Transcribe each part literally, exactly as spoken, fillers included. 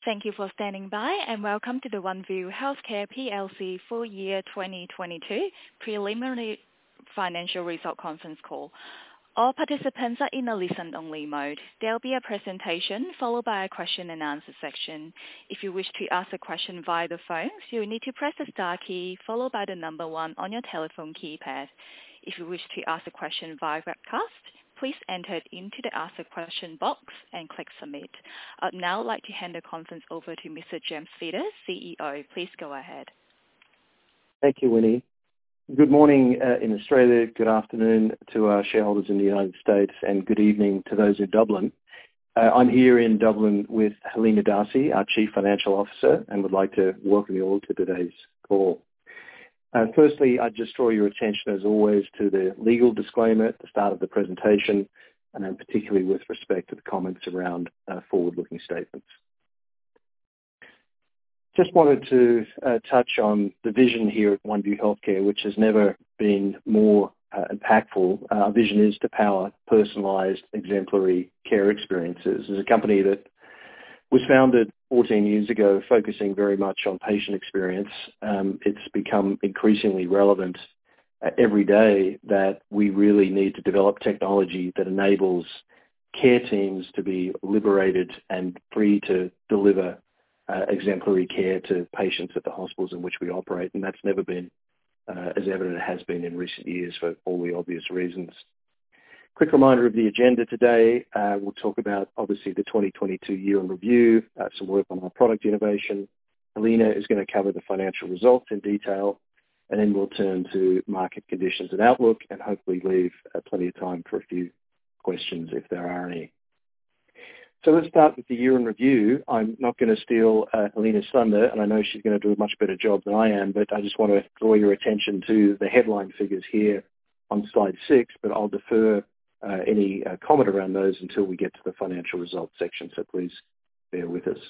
Thank you for standing by, and welcome to the Oneview Healthcare P L C full year twenty twenty-two preliminary financial result conference call. All participants are in a listen-only mode. There will be a presentation followed by a question and answer section. If you wish to ask a question via the phones, you will need to press the star key followed by the number one on your telephone keypad. If you wish to ask a question via webcast, please enter it into the Ask a Question box and click Submit. I'd now like to hand the conference over to Mister James Fitter, C E O. Please go ahead. Thank you, Winnie. Good morning uh, in Australia, good afternoon to our shareholders in the United States, and good evening to those in Dublin. Uh, I'm here in Dublin with Helena D'Arcy, our Chief Financial Officer, and would like to welcome you all to today's call. Uh, firstly, I'd just draw your attention, as always, to the legal disclaimer at the start of the presentation, and then particularly with respect to the comments around uh, forward-looking statements. Just wanted to uh, touch on the vision here at Oneview Healthcare, which has never been more uh, impactful. Uh, our vision is to power personalised, exemplary care experiences. As a company that was founded fourteen years ago, focusing very much on patient experience, um, it's become increasingly relevant uh, every day that we really need to develop technology that enables care teams to be liberated and free to deliver uh, exemplary care to patients at the hospitals in which we operate, and that's never been uh, as evident as it has been in recent years for all the obvious reasons. Quick reminder of the agenda today. Uh, we'll talk about, obviously, the twenty twenty-two year in review, uh, some work on our product innovation. Helena is going to cover the financial results in detail, and then we'll turn to market conditions and outlook, and hopefully leave uh, plenty of time for a few questions if there are any. So let's start with the year in review. I'm not going to steal uh, Helena's thunder, and I know she's going to do a much better job than I am, but I just want to draw your attention to the headline figures here on slide six, but I'll defer Uh, any uh, comment around those until we get to the financial results section, so please bear with us.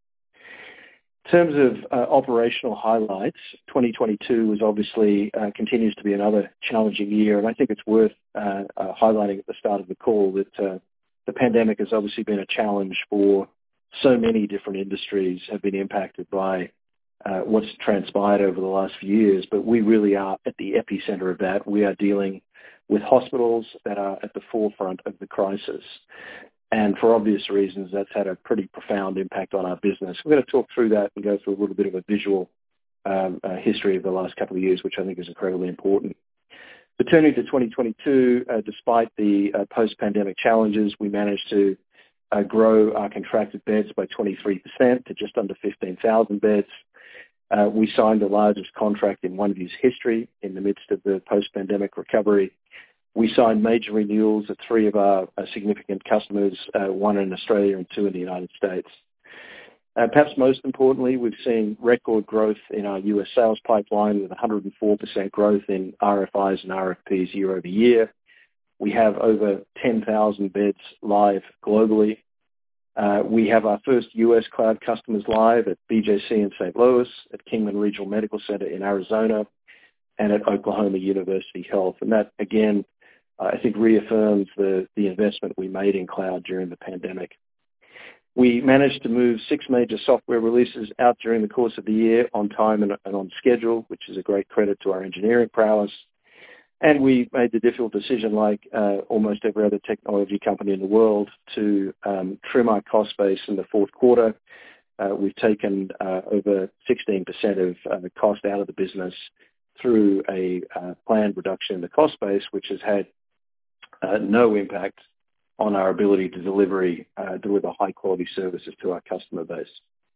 In terms of uh, operational highlights, twenty twenty-two was obviously uh, continues to be another challenging year, and I think it's worth uh, uh, highlighting at the start of the call that uh, the pandemic has obviously been a challenge for so many different industries, have been impacted by uh, what's transpired over the last few years, but we really are at the epicenter of that. We are dealing with hospitals that are at the forefront of the crisis. And for obvious reasons, that's had a pretty profound impact on our business. We're going to talk through that and go through a little bit of a visual um, uh, history of the last couple of years, which I think is incredibly important. But turning to twenty twenty-two, uh, despite the uh, post-pandemic challenges, we managed to uh, grow our contracted beds by twenty-three percent to just under fifteen thousand beds. Uh, we signed the largest contract in Oneview's history in the midst of the post-pandemic recovery. We signed major renewals at three of our uh, significant customers, uh, one in Australia and two in the United States. Uh, perhaps most importantly, we've seen record growth in our U S sales pipeline with one hundred four percent growth in R F Is and R F Ps year over year. We have over ten thousand beds live globally. Uh, we have our first U S cloud customers live at B J C in Saint Louis, at Kingman Regional Medical Center in Arizona, and at Oklahoma University Health. And that, again, I think reaffirms the, the investment we made in cloud during the pandemic. We managed to move six major software releases out during the course of the year on time and, and on schedule, which is a great credit to our engineering prowess. And we made the difficult decision, like uh, almost every other technology company in the world, to um, trim our cost base in the fourth quarter. Uh, we've taken uh, over sixteen percent of uh, the cost out of the business through a uh, planned reduction in the cost base, which has had Uh, no impact on our ability to delivery, uh, deliver high-quality services to our customer base.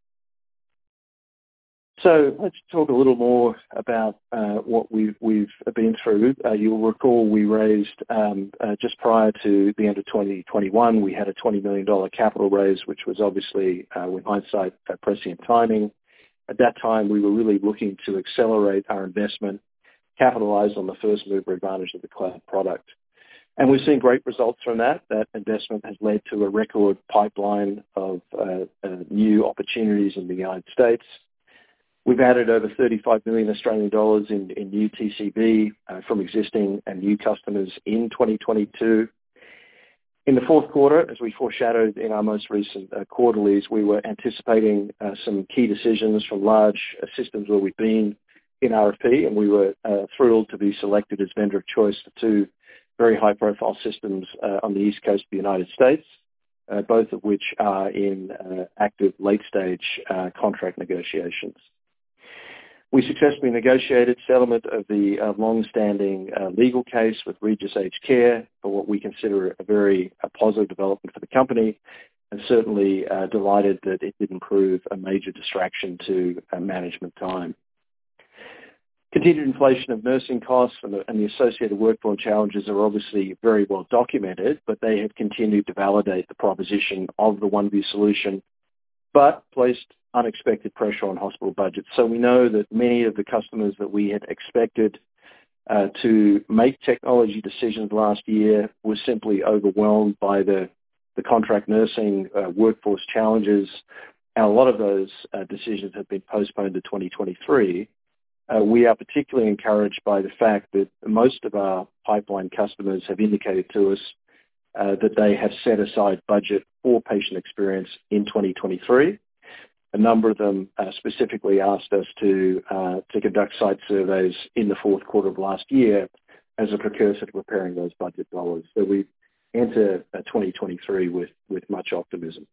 So let's talk a little more about uh, what we've, we've been through. Uh, you'll recall we raised, um, uh, just prior to the end of twenty twenty-one, we had a twenty million dollars capital raise, which was obviously, uh, with hindsight, uh, prescient timing. At that time, we were really looking to accelerate our investment, capitalize on the first mover advantage of the cloud product. And we've seen great results from that. That investment has led to a record pipeline of uh, uh, new opportunities in the United States. We've added over thirty-five million Australian dollars in, in new T C V uh, from existing and new customers in twenty twenty-two. In the fourth quarter, as we foreshadowed in our most recent uh, quarterlies, we were anticipating uh, some key decisions from large uh, systems where we've been in R F P, and we were uh, thrilled to be selected as vendor of choice for two very high-profile systems uh, on the East Coast of the United States, uh, both of which are in uh, active late-stage uh, contract negotiations. We successfully negotiated settlement of the uh, long-standing uh, legal case with Regis Aged Care for what we consider a very uh, positive development for the company, and certainly uh, delighted that it didn't prove a major distraction to uh, management time. Continued inflation of nursing costs and the, and the associated workforce challenges are obviously very well documented, but they have continued to validate the proposition of the OneView solution, but placed unexpected pressure on hospital budgets. So we know that many of the customers that we had expected uh, to make technology decisions last year were simply overwhelmed by the, the contract nursing uh, workforce challenges, and a lot of those uh, decisions have been postponed to twenty twenty-three. Uh, we are particularly encouraged by the fact that most of our pipeline customers have indicated to us uh, that they have set aside budget for patient experience in twenty twenty-three. A number of them uh, specifically asked us to uh, to conduct site surveys in the fourth quarter of last year as a precursor to preparing those budget dollars. So we enter uh, twenty twenty-three with, with much optimism.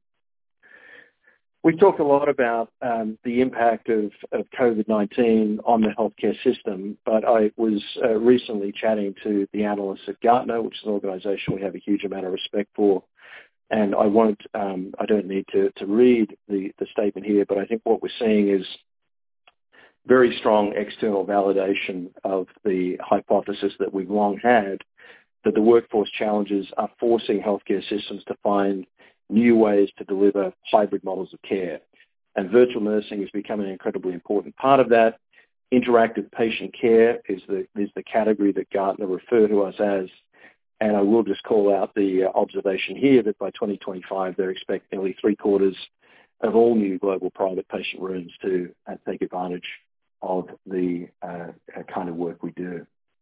We've talked a lot about um, the impact of, of COVID nineteen on the healthcare system, but I was uh, recently chatting to the analysts at Gartner, which is an organization we have a huge amount of respect for. And I won't, um, I don't need to, to read the, the statement here, but I think what we're seeing is very strong external validation of the hypothesis that we've long had, that the workforce challenges are forcing healthcare systems to find new ways to deliver hybrid models of care. And virtual nursing is becoming an incredibly important part of that. Interactive patient care is the, is the category that Gartner refer to us as. And I will just call out the uh, observation here that by twenty twenty-five, they're expecting nearly three quarters of all new global private patient rooms to uh, take advantage of the uh, kind of work we do.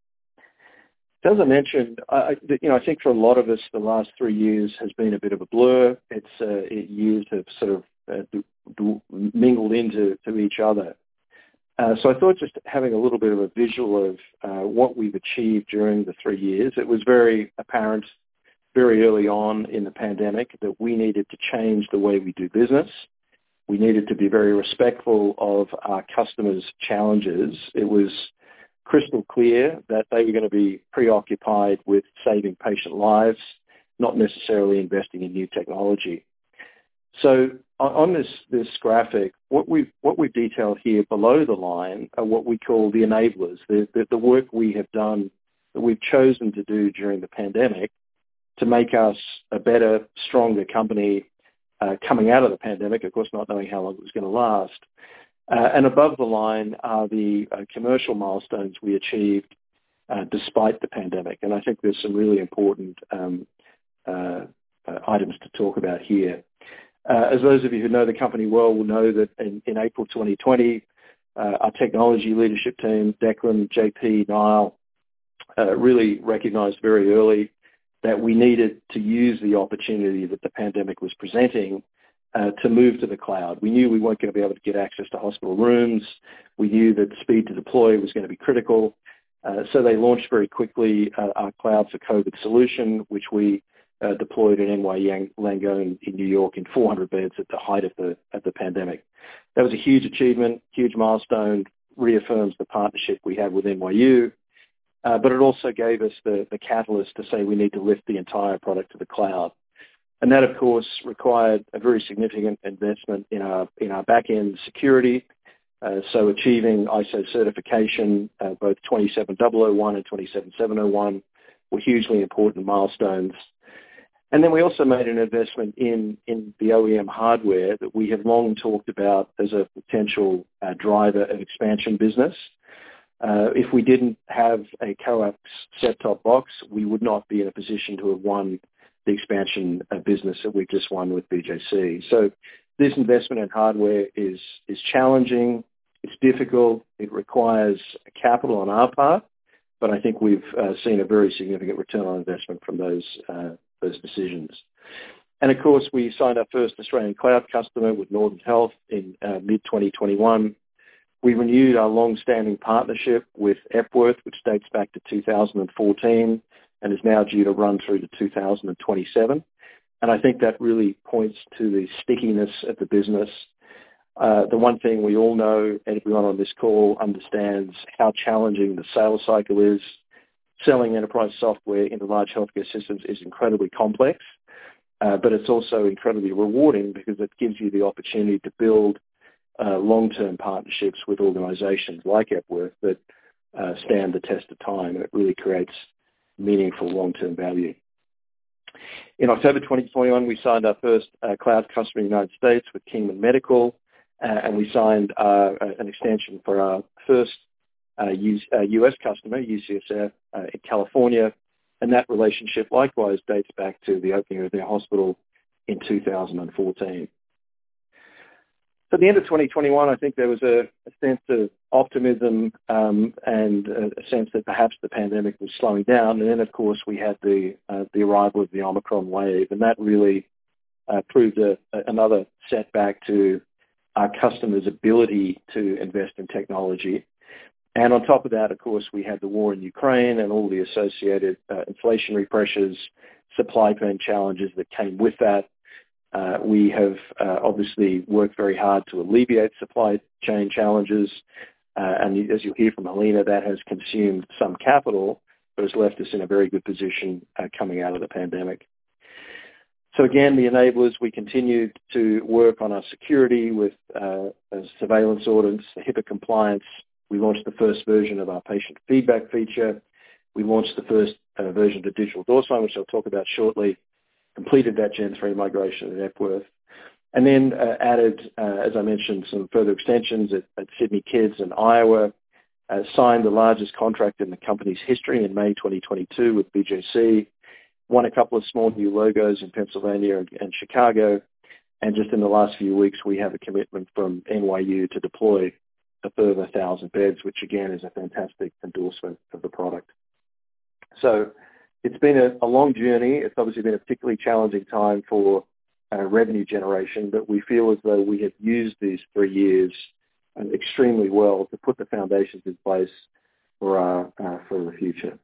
So as I mentioned, I, you know, I think for a lot of us, the last three years has been a bit of a blur. It's uh, it, years have sort of uh, d- d- mingled into to each other. Uh, so I thought just having a little bit of a visual of uh, what we've achieved during the three years, it was very apparent very early on in the pandemic that we needed to change the way we do business. We needed to be very respectful of our customers' challenges. It was crystal clear that they were going to be preoccupied with saving patient lives, not necessarily investing in new technology. So on this, this graphic, what we've, what we've detailed here below the line are what we call the enablers, the, the, the work we have done, that we've chosen to do during the pandemic to make us a better, stronger company uh, coming out of the pandemic, of course not knowing how long it was going to last. Uh, and above the line are the uh, commercial milestones we achieved uh, despite the pandemic. And I think there's some really important um, uh, uh, items to talk about here. Uh, as those of you who know the company well will know that in, in April twenty twenty, uh, our technology leadership team, Declan, J P, Niall, uh, really recognized very early that we needed to use the opportunity that the pandemic was presenting uh, to move to the cloud. We knew we weren't going to be able to get access to hospital rooms. We knew that speed to deploy was going to be critical. Uh, so they launched very quickly uh, our Cloud for COVID solution, which we Uh, deployed at N Y Langone in New York in four hundred beds at the height of the of the pandemic. That was a huge achievement, huge milestone, reaffirms the partnership we have with N Y U, uh, but it also gave us the, the catalyst to say we need to lift the entire product to the cloud. And that, of course, required a very significant investment in our in our back-end security. Uh, so achieving I S O certification, uh, both twenty-seven thousand one and twenty-seven seven oh one, were hugely important milestones. And then we also made an investment in, in the O E M hardware that we have long talked about as a potential uh, driver of expansion business. Uh, if we didn't have a coax set-top box, we would not be in a position to have won the expansion uh, business that we've just won with B J C. So this investment in hardware is, is challenging, it's difficult, it requires capital on our part, but I think we've uh, seen a very significant return on investment from those uh, those decisions. And of course, we signed our first Australian cloud customer with Northern Health in uh, mid twenty twenty-one. We renewed our long-standing partnership with Epworth, which dates back to two thousand fourteen and is now due to run through to two thousand twenty-seven. And I think that really points to the stickiness of the business. Uh, the one thing we all know, and everyone on this call understands how challenging the sales cycle is. Selling enterprise software into large healthcare systems is incredibly complex. Uh, but it's also incredibly rewarding because it gives you the opportunity to build uh, long-term partnerships with organizations like Epworth that uh, stand the test of time, and it really creates meaningful long-term value. In October twenty twenty-one, we signed our first uh, cloud customer in the United States with Kingman Medical, uh, and we signed uh, an extension for our first uh, U S customer, U C S F, uh, in California. And that relationship likewise dates back to the opening of their hospital in two thousand fourteen. So at the end of twenty twenty-one, I think there was a, a sense of optimism um, and a, a sense that perhaps the pandemic was slowing down. And then, of course, we had the uh, the arrival of the Omicron wave, and that really uh, proved a, a, another setback to our customers' ability to invest in technology. And on top of that, of course, we had the war in Ukraine and all the associated uh, inflationary pressures, supply chain challenges that came with that. Uh, we have uh, obviously worked very hard to alleviate supply chain challenges. Uh, and as you'll hear from Helena, that has consumed some capital, but has left us in a very good position uh, coming out of the pandemic. So again, the enablers, we continued to work on our security with uh, surveillance audits, HIPAA compliance. We launched the first version of our patient feedback feature. We launched the first uh, version of Digital Door Sign, which I'll talk about shortly. Completed that Gen three migration at Epworth. And then uh, added, uh, as I mentioned, some further extensions at, at Sydney Kids and Iowa. Uh, signed the largest contract in the company's history in May twenty twenty-two with B J C. Won a couple of small new logos in Pennsylvania and, and Chicago. And just in the last few weeks, we have a commitment from N Y U to deploy a further one thousand beds, which again is a fantastic endorsement of the product. So it's been a, a long journey. It's obviously been a particularly challenging time for uh, revenue generation, but we feel as though we have used these three years um, extremely well to put the foundations in place for our uh, for the future.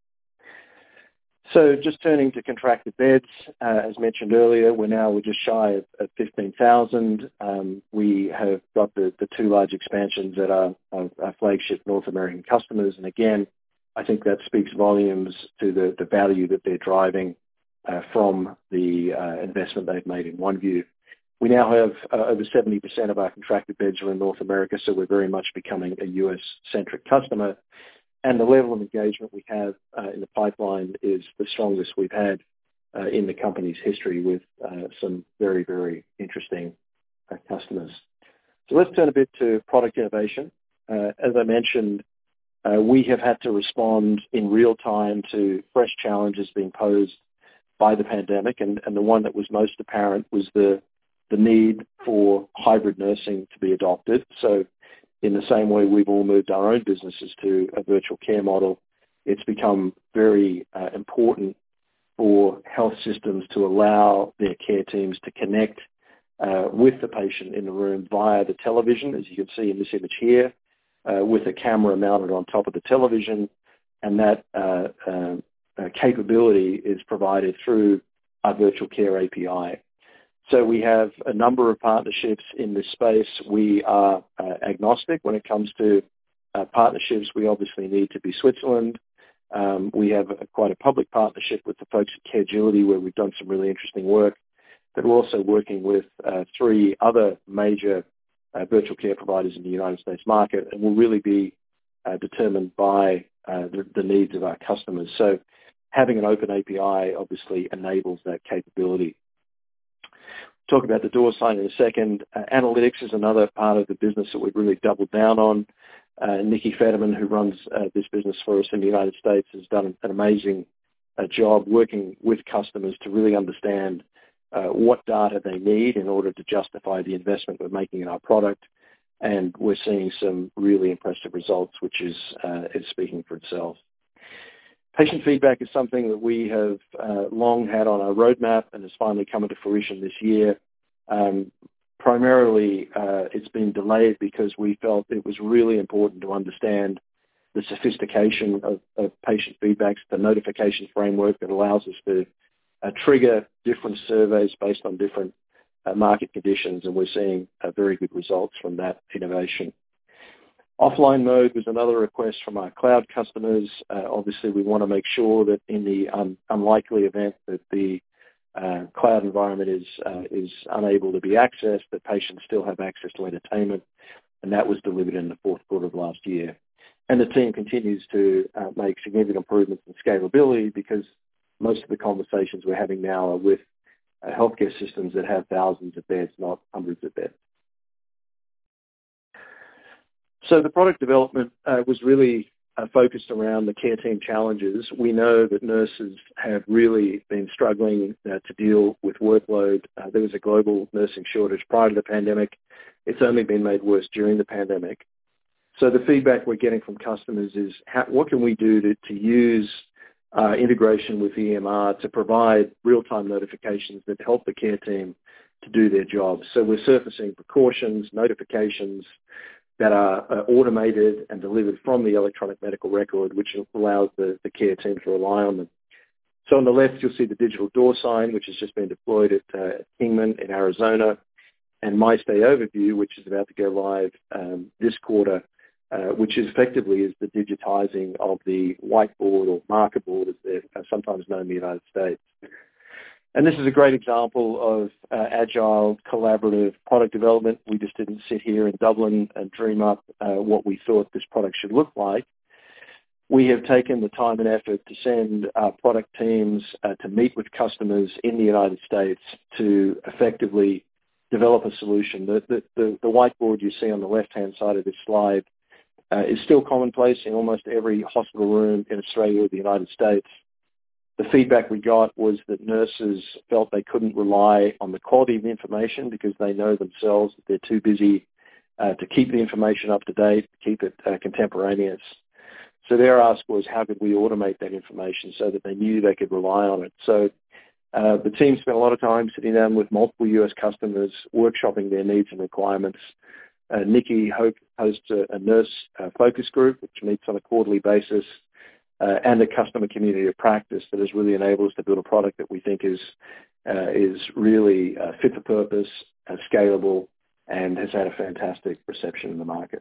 So just turning to contracted beds, uh, as mentioned earlier, we're now we're just shy of, of fifteen thousand. Um, we have got the, the two large expansions at our, our, our flagship North American customers. And again, I think that speaks volumes to the, the value that they're driving uh, from the uh, investment they've made in OneView. We now have uh, over seventy percent of our contracted beds are in North America, so we're very much becoming a U S-centric customer. And the level of engagement we have uh, in the pipeline is the strongest we've had uh, in the company's history with uh, some very, very interesting uh, customers. So let's turn a bit to product innovation. Uh, as I mentioned, uh, we have had to respond in real time to fresh challenges being posed by the pandemic, and, and the one that was most apparent was the, the need for hybrid nursing to be adopted. So in the same way we've all moved our own businesses to a virtual care model, it's become very uh, important for health systems to allow their care teams to connect uh, with the patient in the room via the television, as you can see in this image here, uh, with a camera mounted on top of the television. And that uh, uh, uh, capability is provided through our virtual care A P I. So we have a number of partnerships in this space. We are uh, agnostic when it comes to uh, partnerships. We obviously need to be Switzerland. Um, we have a, quite a public partnership with the folks at Caregility, where we've done some really interesting work. But we're also working with uh, three other major uh, virtual care providers in the United States market, and will really be uh, determined by uh, the, the needs of our customers. So having an open A P I obviously enables that capability. Talk about the door sign in a second. Uh, analytics is another part of the business that we've really doubled down on. Uh, Nikki Federman, who runs uh, this business for us in the United States, has done an amazing uh, job working with customers to really understand uh, what data they need in order to justify the investment we're making in our product. And we're seeing some really impressive results, which is, uh, is speaking for itself. Patient feedback is something that we have uh, long had on our roadmap and has finally come into fruition this year. Um, primarily, uh, it's been delayed because we felt it was really important to understand the sophistication of, of patient feedbacks, the notification framework that allows us to uh, trigger different surveys based on different uh, market conditions, and we're seeing uh, very good results from that innovation. Offline mode was another request from our cloud customers. Uh, obviously, we want to make sure that in the um, unlikely event that the uh, cloud environment is uh, is unable to be accessed, that patients still have access to entertainment, and that was delivered in the fourth quarter of last year. And the team continues to uh, make significant improvements in scalability because most of the conversations we're having now are with uh, healthcare systems that have thousands of beds, not hundreds of beds. So the product development uh, was really uh, focused around the care team challenges. We know that nurses have really been struggling uh, to deal with workload. Uh, there was a global nursing shortage prior to the pandemic. It's only been made worse during the pandemic. So the feedback we're getting from customers is, how, what can we do to, to use uh, integration with E M R to provide real-time notifications that help the care team to do their jobs? So we're surfacing precautions, notifications that are uh, automated and delivered from the electronic medical record, which allows the, the care team to rely on them. So on the left, you'll see the digital door sign, which has just been deployed at uh, Kingman in Arizona, and MyStay Overview, which is about to go live um, this quarter, Uh, which is effectively is the digitizing of the whiteboard or marker board, as they're sometimes known in the United States. And this is a great example of uh, agile, collaborative product development. We just didn't sit here in Dublin and dream up uh, what we thought this product should look like. We have taken the time and effort to send our product teams uh, to meet with customers in the United States to effectively develop a solution. The, the, the, the whiteboard you see on the left-hand side of this slide Uh, is still commonplace in almost every hospital room in Australia or the United States. The feedback we got was that nurses felt they couldn't rely on the quality of the information because they know themselves that they're too busy uh, to keep the information up to date, keep it uh, contemporaneous. So their ask was, how could we automate that information so that they knew they could rely on it? So uh, the team spent a lot of time sitting down with multiple U S customers, workshopping their needs and requirements. Uh, Nikki hosts a, a nurse uh, focus group, which meets on a quarterly basis, uh, and a customer community of practice that has really enabled us to build a product that we think is uh, is really uh, fit for purpose, uh, scalable, and has had a fantastic reception in the market.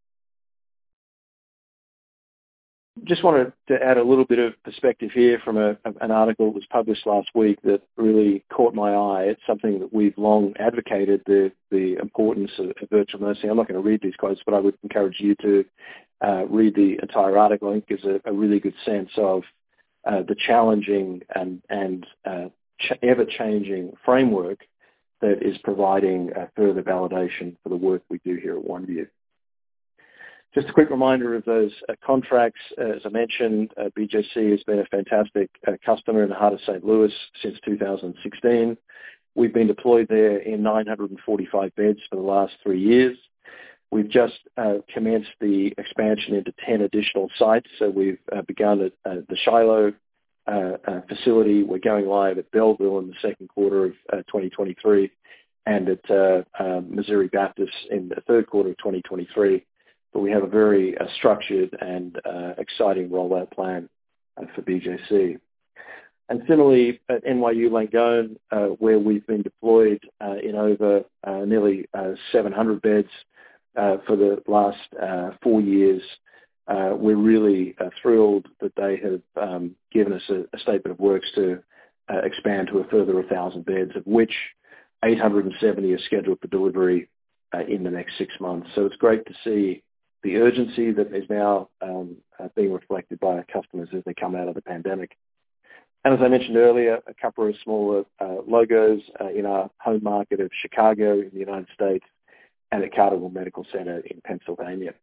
Just wanted to add a little bit of perspective here from a, an article that was published last week that really caught my eye. It's something that we've long advocated, the, the importance of, of virtual nursing. I'm not going to read these quotes, but I would encourage you to uh, read the entire article. I think it gives a, a really good sense of uh, the challenging and, and uh, ch- ever-changing framework that is providing uh, further validation for the work we do here at OneView. Just a quick reminder of those uh, contracts. Uh, as I mentioned, uh, B J C has been a fantastic uh, customer in the heart of Saint Louis since two thousand sixteen. We've been deployed there in nine hundred forty-five beds for the last three years. We've just uh, commenced the expansion into ten additional sites. So we've uh, begun at uh, the Shiloh uh, uh, facility. We're going live at Belleville in the second quarter of uh, twenty twenty-three and at uh, uh, Missouri Baptist in the third quarter of twenty twenty-three. But we have a very uh, structured and uh, exciting rollout plan uh, for B J C. And similarly, at N Y U Langone, uh, where we've been deployed uh, in over uh, nearly uh, seven hundred beds uh, for the last uh, four years, uh, we're really uh, thrilled that they have um, given us a, a statement of works to uh, expand to a further one thousand beds, of which eight hundred seventy are scheduled for delivery uh, in the next six months. So it's great to see the urgency that is now um, uh, being reflected by our customers as they come out of the pandemic. And as I mentioned earlier, a couple of smaller uh, logos uh, in our home market of Chicago in the United States and at Carterville Medical Center in Pennsylvania.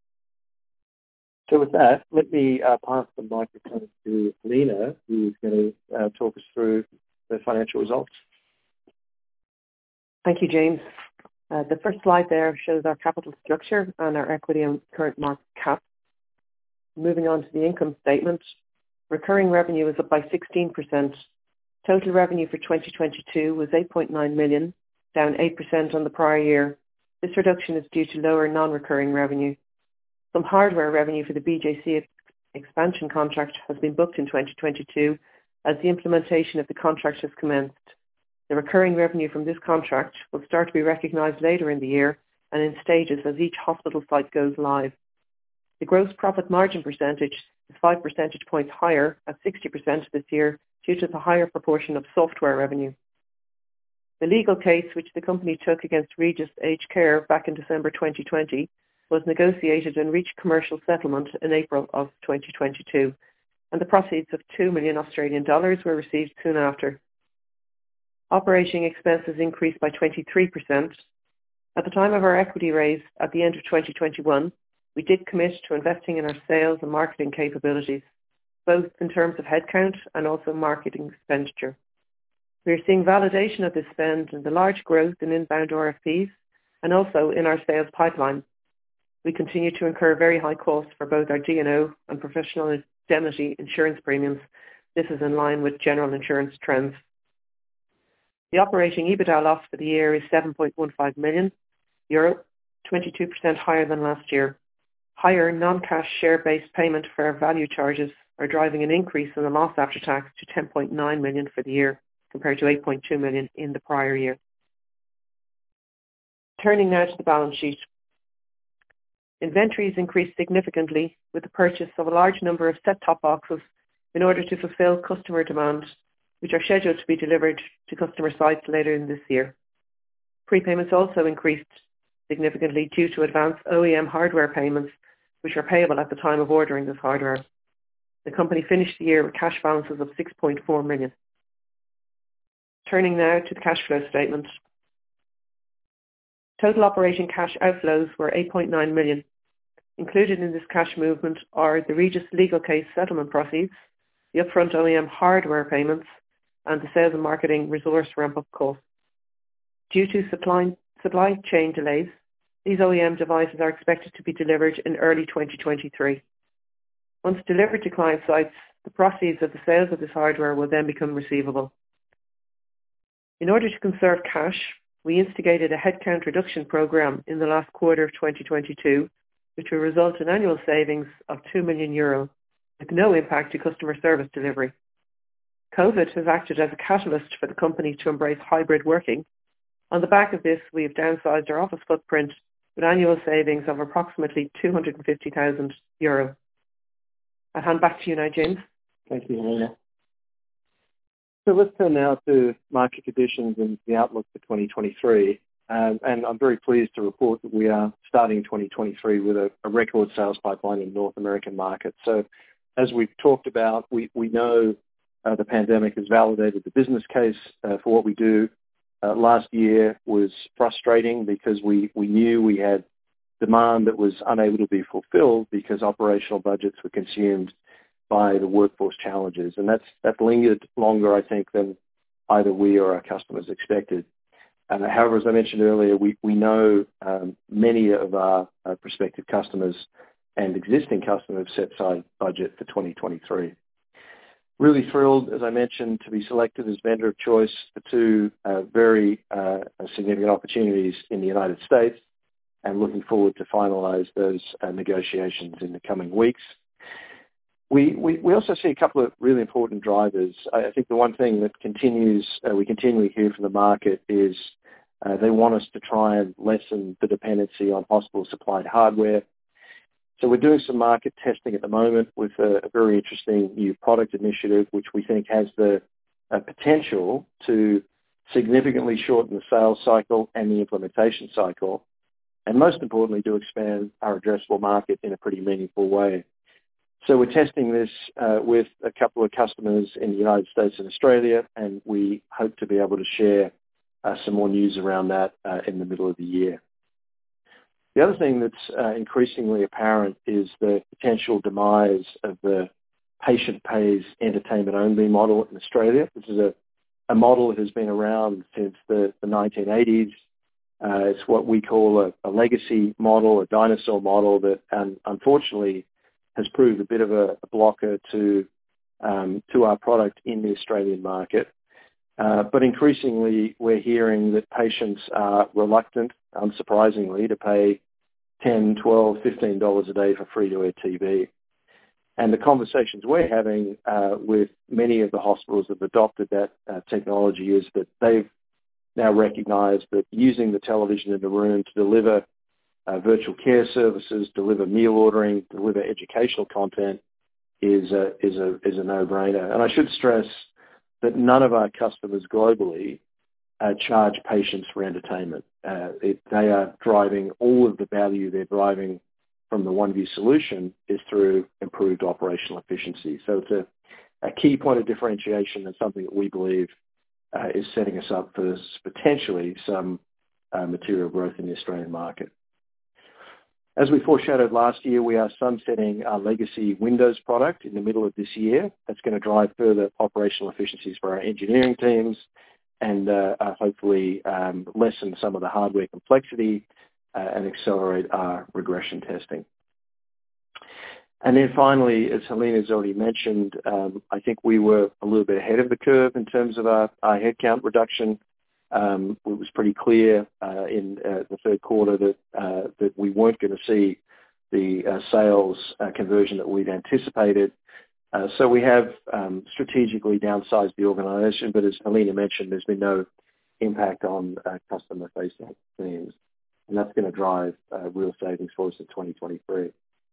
So with that, let me uh, pass the microphone to Lena, who's going to uh, talk us through the financial results. Thank you, James. Uh, the first slide there shows our capital structure and our equity and current market cap. Moving on to the income statement, Recurring revenue was up by sixteen percent. Total revenue for twenty twenty-two was eight point nine million, down eight percent on the prior year. This reduction is due to lower non-recurring revenue. Some hardware revenue for the B J C expansion contract has been booked in twenty twenty-two as the implementation of the contract has commenced. The recurring revenue from this contract will start to be recognised later in the year and in stages as each hospital site goes live. The gross profit margin percentage is five percentage points higher at sixty percent this year due to the higher proportion of software revenue. The legal case which the company took against Regis Aged Care back in December twenty twenty was negotiated and reached commercial settlement in April of twenty twenty-two, and the proceeds of two million Australian dollars were received soon after. Operating expenses increased by twenty-three percent. At the time of our equity raise at the end of twenty twenty-one, we did commit to investing in our sales and marketing capabilities, both in terms of headcount and also marketing expenditure. We are seeing validation of this spend in the large growth in inbound R F Ps and also in our sales pipeline. We continue to incur very high costs for both our D and O and professional indemnity insurance premiums. This is in line with general insurance trends. The operating EBITDA loss for the year is seven point one five million euro, twenty-two percent higher than last year. Higher non-cash share-based payment fair value charges are driving an increase in the loss after tax to ten point nine million for the year, compared to eight point two million in the prior year. Turning now to the balance sheet. Inventories increased significantly with the purchase of a large number of set-top boxes in order to fulfill customer demand, which are scheduled to be delivered to customer sites later in this year. Prepayments also increased significantly due to advanced O E M hardware payments, which are payable at the time of ordering this hardware. The company finished the year with cash balances of six point four million. Turning now to the cash flow statement. Total operating cash outflows were eight point nine million. Included in this cash movement are the Regis legal case settlement proceeds, the upfront O E M hardware payments, and the sales and marketing resource ramp-up costs. Due to supply, supply chain delays, these O E M devices are expected to be delivered in early twenty twenty-three. Once delivered to client sites, the proceeds of the sales of this hardware will then become receivable. In order to conserve cash, we instigated a headcount reduction program in the last quarter of twenty twenty-two, which will result in annual savings of two million euro, with no impact to customer service delivery. COVID has acted as a catalyst for the company to embrace hybrid working. On the back of this, we have downsized our office footprint with annual savings of approximately two hundred fifty thousand euro. I'll hand back to you now, James. Thank you, Helena. So let's turn now to market conditions and the outlook for twenty twenty-three. Um, and I'm very pleased to report that we are starting twenty twenty-three with a, a record sales pipeline in the North American market. So as we've talked about, we, we know uh, the pandemic has validated the business case uh, for what we do. Uh, last year was frustrating because we, we knew we had demand that was unable to be fulfilled because operational budgets were consumed by the workforce challenges. And that's that lingered longer, I think, than either we or our customers expected. Uh, however, as I mentioned earlier, we, we know um, many of our uh, prospective customers and existing customers have set aside budget for twenty twenty-three. Really thrilled, as I mentioned, to be selected as vendor of choice for two uh, very uh, significant opportunities in the United States, and looking forward to finalize those uh, negotiations in the coming weeks. We, we, we also see a couple of really important drivers. I think the one thing that continues, uh, we continually hear from the market is uh, they want us to try and lessen the dependency on hospital-supplied hardware. So we're doing some market testing at the moment with a, a very interesting new product initiative, which we think has the uh, potential to significantly shorten the sales cycle and the implementation cycle, and most importantly, to expand our addressable market in a pretty meaningful way. So we're testing this uh, with a couple of customers in the United States and Australia, and we hope to be able to share uh, some more news around that uh, in the middle of the year. The other thing that's uh, increasingly apparent is the potential demise of the patient pays entertainment only model in Australia. This is a, a model that has been around since the, the nineteen eighties. Uh, it's what we call a, a legacy model, a dinosaur model that um, unfortunately has proved a bit of a, a blocker to um, to our product in the Australian market. Uh, but increasingly, we're hearing that patients are reluctant, unsurprisingly, to pay ten dollars, twelve dollars, fifteen dollars a day for free-to-air T V. And the conversations we're having uh, with many of the hospitals that have adopted that uh, technology is that they've now recognised that using the television in the room to deliver uh, virtual care services, deliver meal ordering, deliver educational content is a, is a, is a no-brainer. And I should stress that none of our customers globally uh, charge patients for entertainment. Uh, it, they are driving all of the value they're driving from the OneView solution is through improved operational efficiency. So it's a, a key point of differentiation and something that we believe uh, is setting us up for potentially some uh, material growth in the Australian market. As we foreshadowed last year, we are sunsetting our legacy Windows product in the middle of this year. That's going to drive further operational efficiencies for our engineering teams and uh, uh, hopefully um, lessen some of the hardware complexity uh, and accelerate our regression testing. And then finally, as Helena's already mentioned, um, I think we were a little bit ahead of the curve in terms of our, our headcount reduction. Um, it was pretty clear uh, in uh, the third quarter that uh, that we weren't going to see the uh, sales uh, conversion that we'd anticipated. Uh, so we have um, strategically downsized the organisation, but as Helena mentioned, there's been no impact on uh, customer-facing teams, and that's going to drive uh, real savings for us in twenty twenty-three.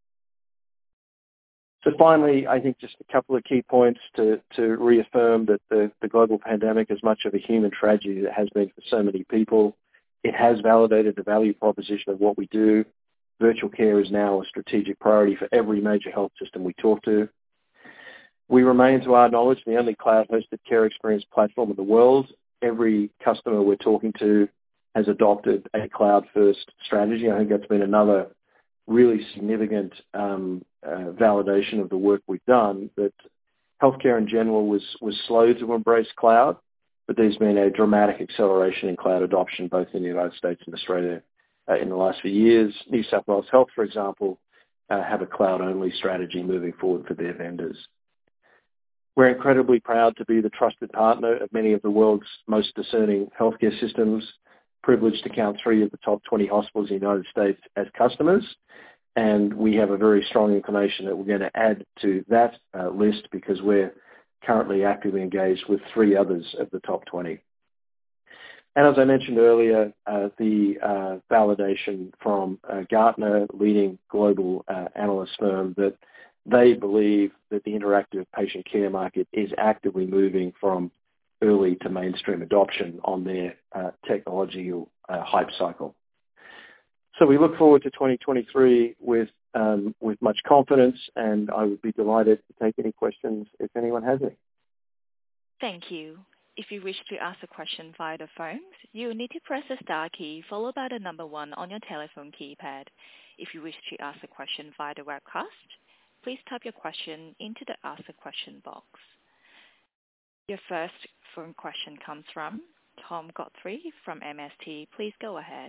So finally, I think just a couple of key points to, to reaffirm that the, the global pandemic, as much of a human tragedy that it has been for so many people, it has validated the value proposition of what we do. Virtual care is now a strategic priority for every major health system we talk to. We remain, to our knowledge, the only cloud-hosted care experience platform in the world. Every customer we're talking to has adopted a cloud-first strategy. I think that's been another really significant um, uh, validation of the work we've done, that healthcare in general was, was slow to embrace cloud, but there's been a dramatic acceleration in cloud adoption both in the United States and Australia uh, in the last few years. New South Wales Health, for example, uh, have a cloud-only strategy moving forward for their vendors. We're incredibly proud to be the trusted partner of many of the world's most discerning healthcare systems, privileged to count three of the top twenty hospitals in the United States as customers. And we have a very strong inclination that we're going to add to that uh, list because we're currently actively engaged with three others of the top twenty. And as I mentioned earlier, uh, the uh, validation from uh, Gartner, leading global uh, analyst firm, that they believe that the interactive patient care market is actively moving from early to mainstream adoption on their uh, technological uh, hype cycle. So we look forward to twenty twenty-three with um, with much confidence, and I would be delighted to take any questions if anyone has any. Thank you. If you wish to ask a question via the phones, you will need to press the star key followed by the number one on your telephone keypad. If you wish to ask a question via the webcast, please type your question into the Ask a Question box. Your first phone question comes from Tom Godfrey from M S T. Please go ahead.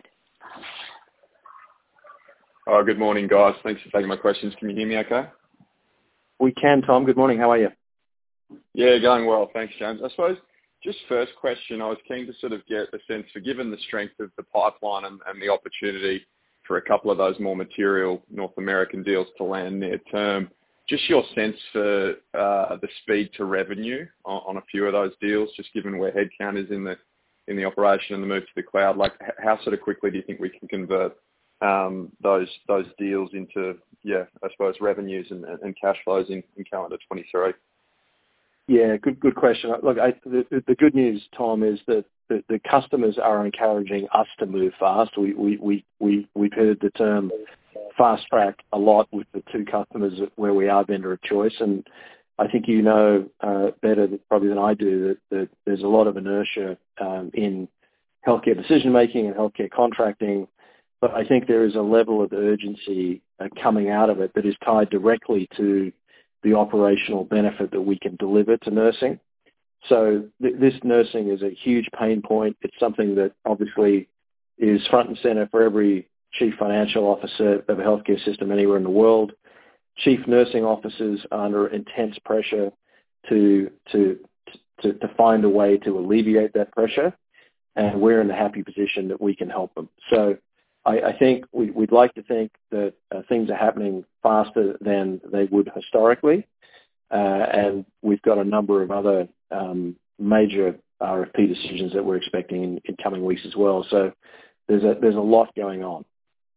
Oh, good morning, guys. Thanks for taking my questions. Can you hear me okay? We can, Tom. Good morning. How are you? Yeah, going well. Thanks, James. I suppose just first question, I was keen to sort of get a sense for, given the strength of the pipeline and, and the opportunity for a couple of those more material North American deals to land near term, just your sense for uh, the speed to revenue on, on a few of those deals, just given where headcount is in the in the operation and the move to the cloud. Like, how sort of quickly do you think we can convert um, those those deals into, yeah, I suppose revenues and, and cash flows in, in calendar twenty-three? Yeah, good good question. Look, I, the, the good news, Tom, is that the, the customers are encouraging us to move fast. We we we we we've heard the term fast track a lot with the two customers where we are vendor of choice, and I think you know uh, better probably than I do that, that there's a lot of inertia um, in healthcare decision making and healthcare contracting, but I think there is a level of urgency uh, coming out of it that is tied directly to the operational benefit that we can deliver to nursing. So th- this nursing is a huge pain point. It's something that obviously is front and center for every chief financial officer of a healthcare system anywhere in the world. Chief nursing officers are under intense pressure to to to, to find a way to alleviate that pressure, and we're in a happy position that we can help them. So I, I think we, we'd like to think that uh, things are happening faster than they would historically, uh, and we've got a number of other um, major R F P decisions that we're expecting in, in coming weeks as well. So there's a there's a lot going on.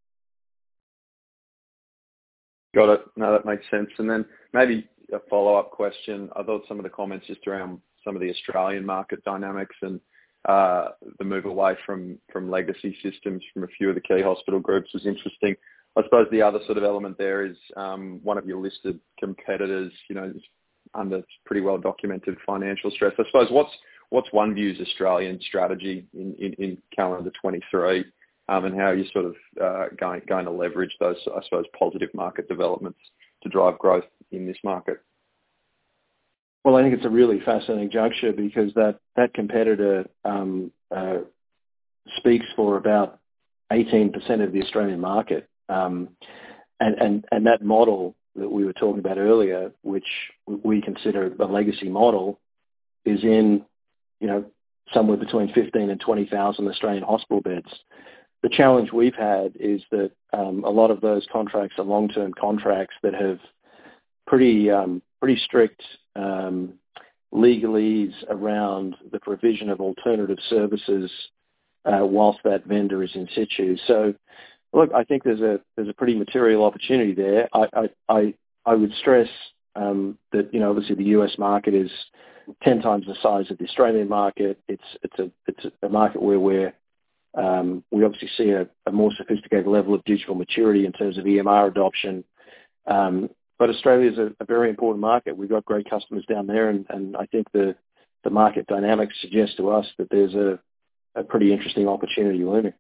Got it. No, that makes sense. And then maybe a follow-up question. I thought some of the comments just around some of the Australian market dynamics and uh, the move away from, from legacy systems from a few of the key hospital groups was interesting. I suppose the other sort of element there is um, one of your listed competitors, you know, is under pretty well documented financial stress. I suppose what's what's OneVue's Australian strategy in, in, in calendar twenty-three? Um, and how are you sort of uh, going, going to leverage those, I suppose, positive market developments to drive growth in this market? Well, I think it's a really fascinating juncture because that, that competitor um, uh, speaks for about eighteen percent of the Australian market. Um, and, and, and that model that we were talking about earlier, which we consider a legacy model, is in, you know, somewhere between fifteen and twenty thousand Australian hospital beds. The challenge we've had is that um, a lot of those contracts are long-term contracts that have pretty um, pretty strict um, legalese around the provision of alternative services uh, whilst that vendor is in situ. So, look, I think there's a there's a pretty material opportunity there. I I I, I would stress um, that you know obviously the U S market is ten times the size of the Australian market. It's it's a it's a market where we're Um, we obviously see a, a more sophisticated level of digital maturity in terms of E M R adoption. Um, but Australia is a, a very important market. We've got great customers down there, and, and I think the, the market dynamics suggest to us that there's a, a pretty interesting opportunity looming.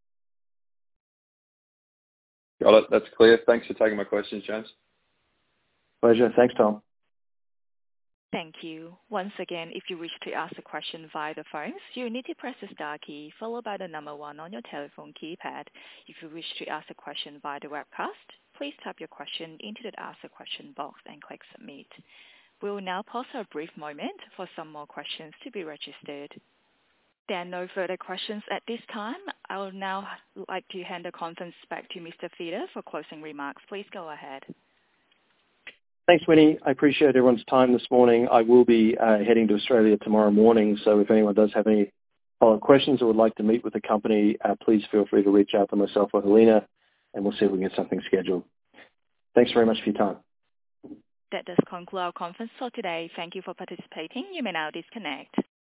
Got it. That's clear. Thanks for taking my questions, James. Pleasure. Thanks, Tom. Thank you. Once again, if you wish to ask a question via the phones, you need to press the star key followed by the number one on your telephone keypad. If you wish to ask a question via the webcast, please type your question into the ask a question box and click submit. We will now pause for a brief moment for some more questions to be registered. There are no further questions at this time. I would now like to hand the conference back to Mister Fieder for closing remarks. Please go ahead. Thanks, Winnie. I appreciate everyone's time this morning. I will be uh, heading to Australia tomorrow morning, so if anyone does have any follow-up questions or would like to meet with the company, uh, please feel free to reach out to myself or Helena, and we'll see if we can get something scheduled. Thanks very much for your time. That does conclude our conference for today. Thank you for participating. You may now disconnect.